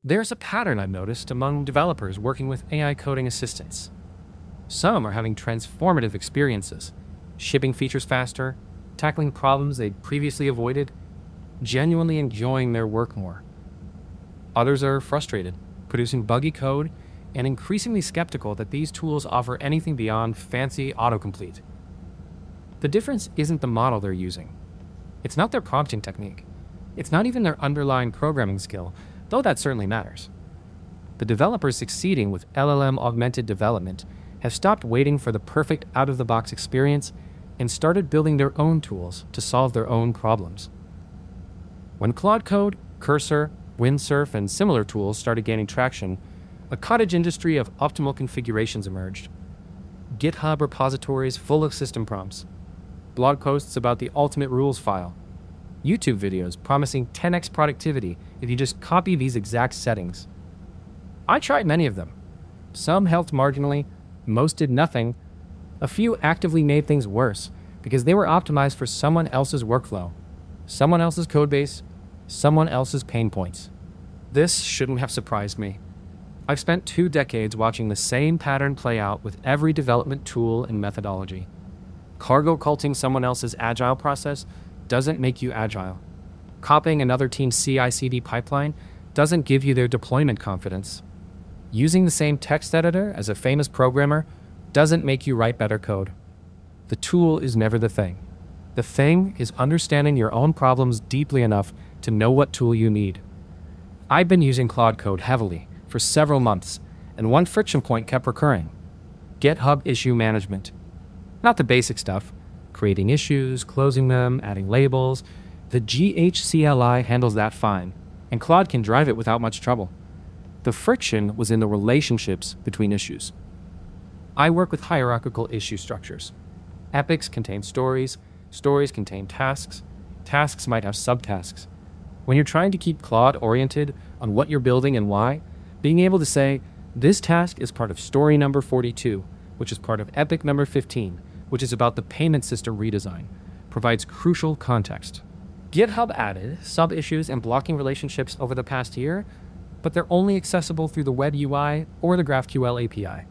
There's a pattern I've noticed among developers working with AI coding assistants. Some are having transformative experiences, shipping features faster, tackling problems they'd previously avoided, genuinely enjoying their work more. Others are frustrated, producing buggy code, and increasingly skeptical that these tools offer anything beyond fancy autocomplete. The difference isn't the model they're using. It's not their prompting technique. It's not even their underlying programming skill, though that certainly matters. The developers succeeding with LLM-augmented development have stopped waiting for the perfect out-of-the-box experience and started building their own tools to solve their own problems. When Claude Code, Cursor, Windsurf, and similar tools started gaining traction, a cottage industry of optimal configurations emerged. GitHub repositories full of system prompts, blog posts about the ultimate rules file, YouTube videos promising 10x productivity if you just copy these exact settings. I tried many of them. Some helped marginally, most did nothing. A few actively made things worse because they were optimized for someone else's workflow, someone else's codebase, someone else's pain points. This shouldn't have surprised me. I've spent 2 decades watching the same pattern play out with every development tool and methodology. Cargo culting someone else's agile process doesn't make you agile. Copying another team's CI/CD pipeline doesn't give you their deployment confidence. Using the same text editor as a famous programmer doesn't make you write better code. The tool is never the thing. The thing is understanding your own problems deeply enough to know what tool you need. I've been using Claude Code heavily for several months, and one friction point kept recurring: GitHub issue management. Not the basic stuff, creating issues, closing them, adding labels. The GHCLI handles that fine, and Claude can drive it without much trouble. The friction was in the relationships between issues. I work with hierarchical issue structures. Epics contain stories, stories contain tasks, tasks might have subtasks. When you're trying to keep Claude oriented on what you're building and why, being able to say, this task is part of story number 42, which is part of epic number 15, which is about the payment system redesign, provides crucial context. GitHub added sub-issues and blocking relationships over the past year, but they're only accessible through the web UI or the GraphQL API.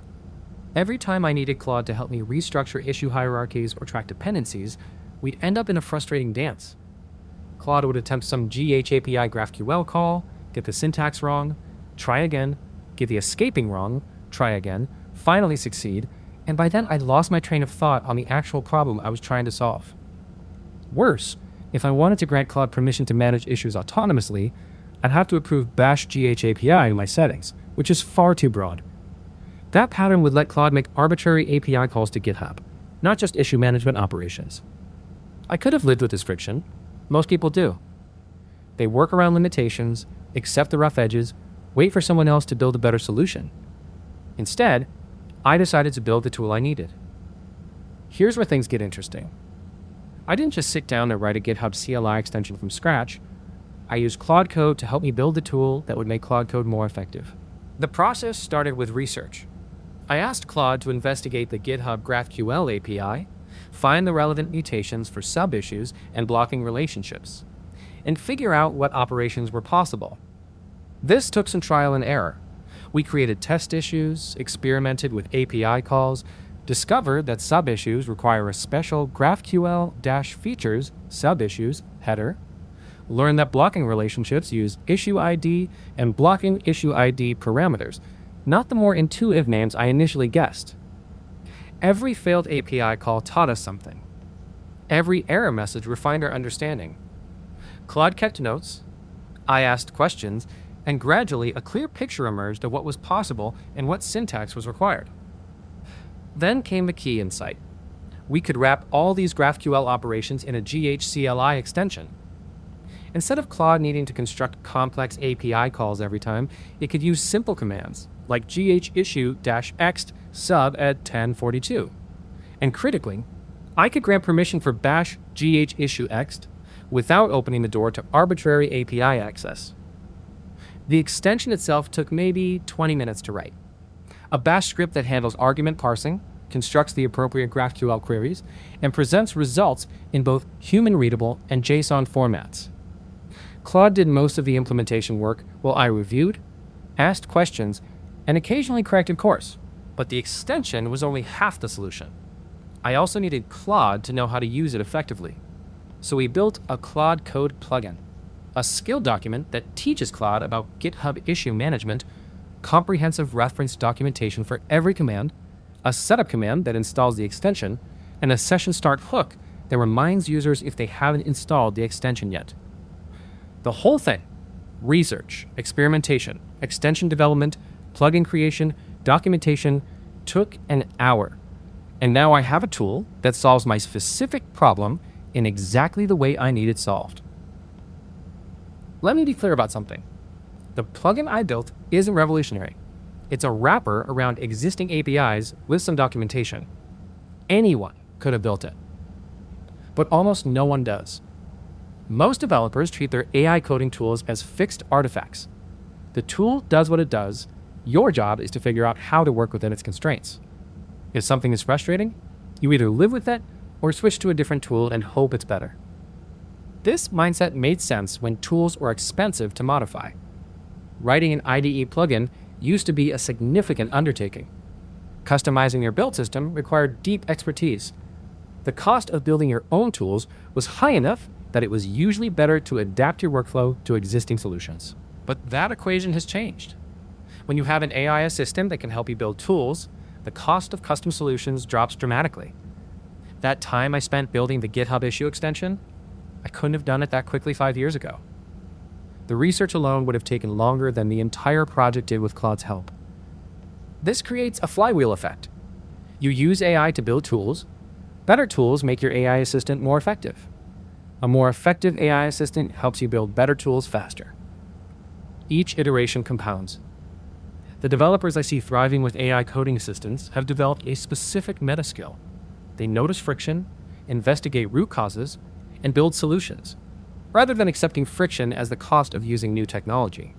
Every time I needed Claude to help me restructure issue hierarchies or track dependencies, we'd end up in a frustrating dance. Claude would attempt some GHAPI GraphQL call, get the syntax wrong, try again, get the escaping wrong, try again, finally succeed, and by then I'd lost my train of thought on the actual problem I was trying to solve. Worse, if I wanted to grant Claude permission to manage issues autonomously, I'd have to approve bash GHAPI in my settings, which is far too broad. That pattern would let Claude make arbitrary API calls to GitHub, not just issue management operations. I could have lived with this friction. Most people do. They work around limitations, accept the rough edges, wait for someone else to build a better solution. Instead, I decided to build the tool I needed. Here's where things get interesting. I didn't just sit down and write a GitHub CLI extension from scratch. I used Claude Code to help me build the tool that would make Claude Code more effective. The process started with research. I asked Claude to investigate the GitHub GraphQL API, find the relevant mutations for sub-issues and blocking relationships, and figure out what operations were possible. This took some trial and error. We created test issues, experimented with API calls, discovered that sub-issues require a special GraphQL-features sub-issues header, learned that blocking relationships use issue ID and blocking issue ID parameters, not the more intuitive names I initially guessed. Every failed API call taught us something. Every error message refined our understanding. Claude kept notes, I asked questions, and gradually a clear picture emerged of what was possible and what syntax was required. Then came the key insight. We could wrap all these GraphQL operations in a GHCLI extension. Instead of Claude needing to construct complex API calls every time, it could use simple commands like ghissue-ext sub at 1042. And critically, I could grant permission for bash ghissuext without opening the door to arbitrary API access. The extension itself took maybe 20 minutes to write. A bash script that handles argument parsing, constructs the appropriate GraphQL queries, and presents results in both human-readable and JSON formats. Claude did most of the implementation work while I reviewed, asked questions, and occasionally corrected course. But the extension was only half the solution. I also needed Claude to know how to use it effectively. So we built a Claude Code plugin, a skill document that teaches Claude about GitHub issue management, comprehensive reference documentation for every command, a setup command that installs the extension, and a session start hook that reminds users if they haven't installed the extension yet. The whole thing, research, experimentation, extension development, plugin creation, documentation, took an hour. And now I have a tool that solves my specific problem in exactly the way I need it solved. Let me be clear about something. The plugin I built isn't revolutionary. It's a wrapper around existing APIs with some documentation. Anyone could have built it. But almost no one does. Most developers treat their AI coding tools as fixed artifacts. The tool does what it does. Your job is to figure out how to work within its constraints. If something is frustrating, you either live with it or switch to a different tool and hope it's better. This mindset made sense when tools were expensive to modify. Writing an IDE plugin used to be a significant undertaking. Customizing your build system required deep expertise. The cost of building your own tools was high enough that it was usually better to adapt your workflow to existing solutions. But that equation has changed. When you have an AI assistant that can help you build tools, the cost of custom solutions drops dramatically. That time I spent building the GitHub issue extension, I couldn't have done it that quickly 5 years ago. The research alone would have taken longer than the entire project did with Claude's help. This creates a flywheel effect. You use AI to build tools. Better tools make your AI assistant more effective. A more effective AI assistant helps you build better tools faster. Each iteration compounds. The developers I see thriving with AI coding assistants have developed a specific meta skill. They notice friction, investigate root causes, and build solutions, rather than accepting friction as the cost of using new technology.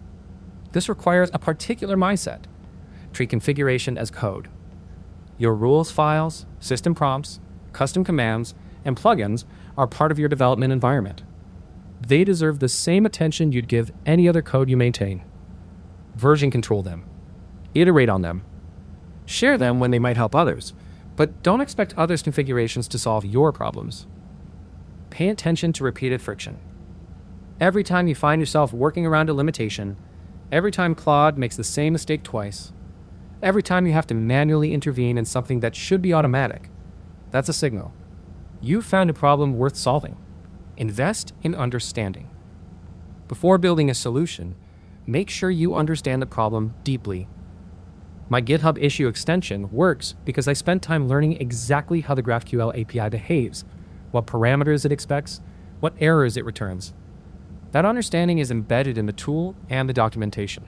This requires a particular mindset. Treat configuration as code. Your rules files, system prompts, custom commands, and plugins are part of your development environment. They deserve the same attention you'd give any other code you maintain. Version control them. Iterate on them. Share them when they might help others, but don't expect others' configurations to solve your problems. Pay attention to repeated friction. Every time you find yourself working around a limitation, every time Claude makes the same mistake twice, every time you have to manually intervene in something that should be automatic, that's a signal. You've found a problem worth solving. Invest in understanding. Before building a solution, make sure you understand the problem deeply. My GitHub issue extension works because I spent time learning exactly how the GraphQL API behaves, what parameters it expects, what errors it returns. That understanding is embedded in the tool and the documentation.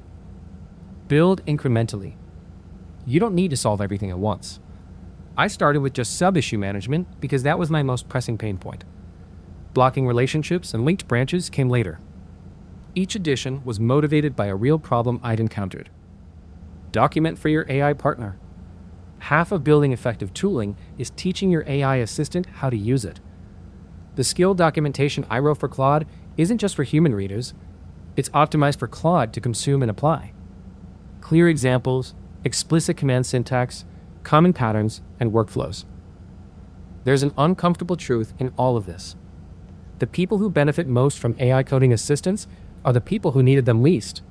Build incrementally. You don't need to solve everything at once. I started with just sub-issue management because that was my most pressing pain point. Blocking relationships and linked branches came later. Each addition was motivated by a real problem I'd encountered. Document for your AI partner. Half of building effective tooling is teaching your AI assistant how to use it. The skill documentation I wrote for Claude isn't just for human readers. It's optimized for Claude to consume and apply. Clear examples, explicit command syntax, common patterns, and workflows. There's an uncomfortable truth in all of this. The people who benefit most from AI coding assistants are the people who needed them least.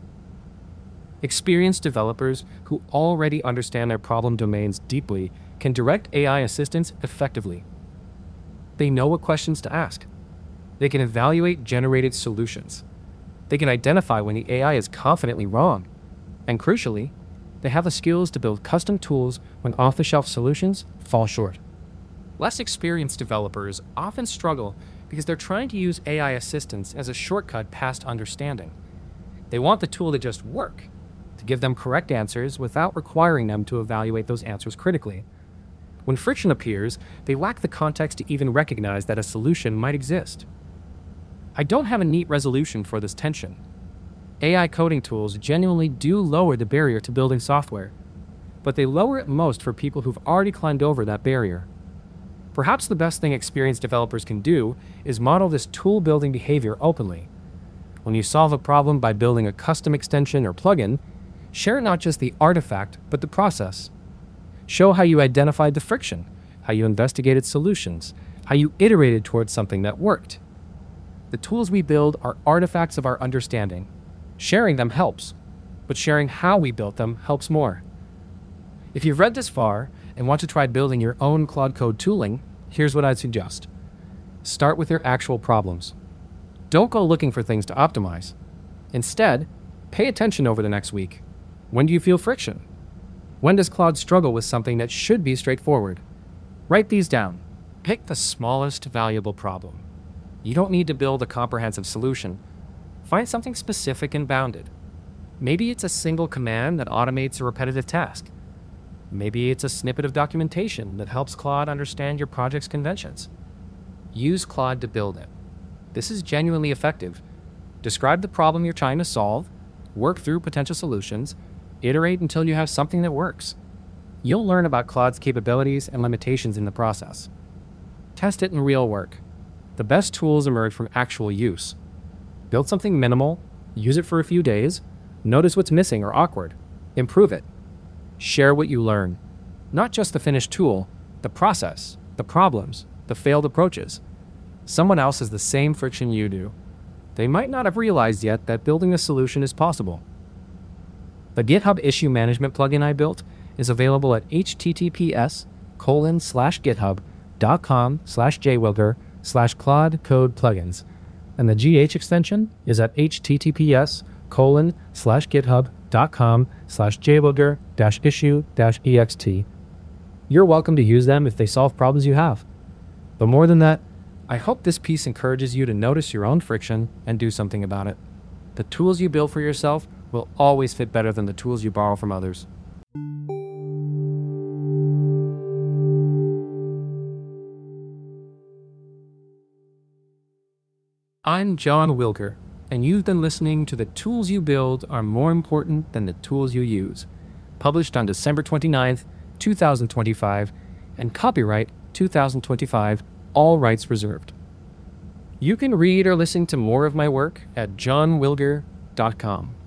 Experienced developers who already understand their problem domains deeply can direct AI assistants effectively. They know what questions to ask. They can evaluate generated solutions. They can identify when the AI is confidently wrong. And crucially, they have the skills to build custom tools when off-the-shelf solutions fall short. Less experienced developers often struggle because they're trying to use AI assistants as a shortcut past understanding. They want the tool to just work, to give them correct answers without requiring them to evaluate those answers critically. When friction appears, they lack the context to even recognize that a solution might exist. I don't have a neat resolution for this tension. AI coding tools genuinely do lower the barrier to building software, but they lower it most for people who've already climbed over that barrier. Perhaps the best thing experienced developers can do is model this tool building behavior openly. When you solve a problem by building a custom extension or plugin, share not just the artifact, but the process. Show how you identified the friction, how you investigated solutions, how you iterated towards something that worked. The tools we build are artifacts of our understanding. Sharing them helps, but sharing how we built them helps more. If you've read this far and want to try building your own Claude Code tooling, here's what I'd suggest. Start with your actual problems. Don't go looking for things to optimize. Instead, pay attention over the next week. When do you feel friction? When does Claude struggle with something that should be straightforward? Write these down. Pick the smallest valuable problem. You don't need to build a comprehensive solution. Find something specific and bounded. Maybe it's a single command that automates a repetitive task. Maybe it's a snippet of documentation that helps Claude understand your project's conventions. Use Claude to build it. This is genuinely effective. Describe the problem you're trying to solve, work through potential solutions, iterate until you have something that works. You'll learn about Claude's capabilities and limitations in the process. Test it in real work. The best tools emerge from actual use. Build something minimal, use it for a few days, notice what's missing or awkward, improve it. Share what you learn. Not just the finished tool, the process, the problems, the failed approaches. Someone else has the same friction you do. They might not have realized yet that building a solution is possible. The GitHub issue management plugin I built is available at https://github.com/jwilger/Claude Code Plugins, and the GH extension is at https://github.com/jwilger-issue-ext. You're welcome to use them if they solve problems you have. But more than that, I hope this piece encourages you to notice your own friction and do something about it. The tools you build for yourself will always fit better than the tools you borrow from others. I'm John Wilker, and you've been listening to The Tools You Build Are More Important Than the Tools You Use, published on December 29th, 2025, and copyright 2025, all rights reserved. You can read or listen to more of my work at johnwilger.com.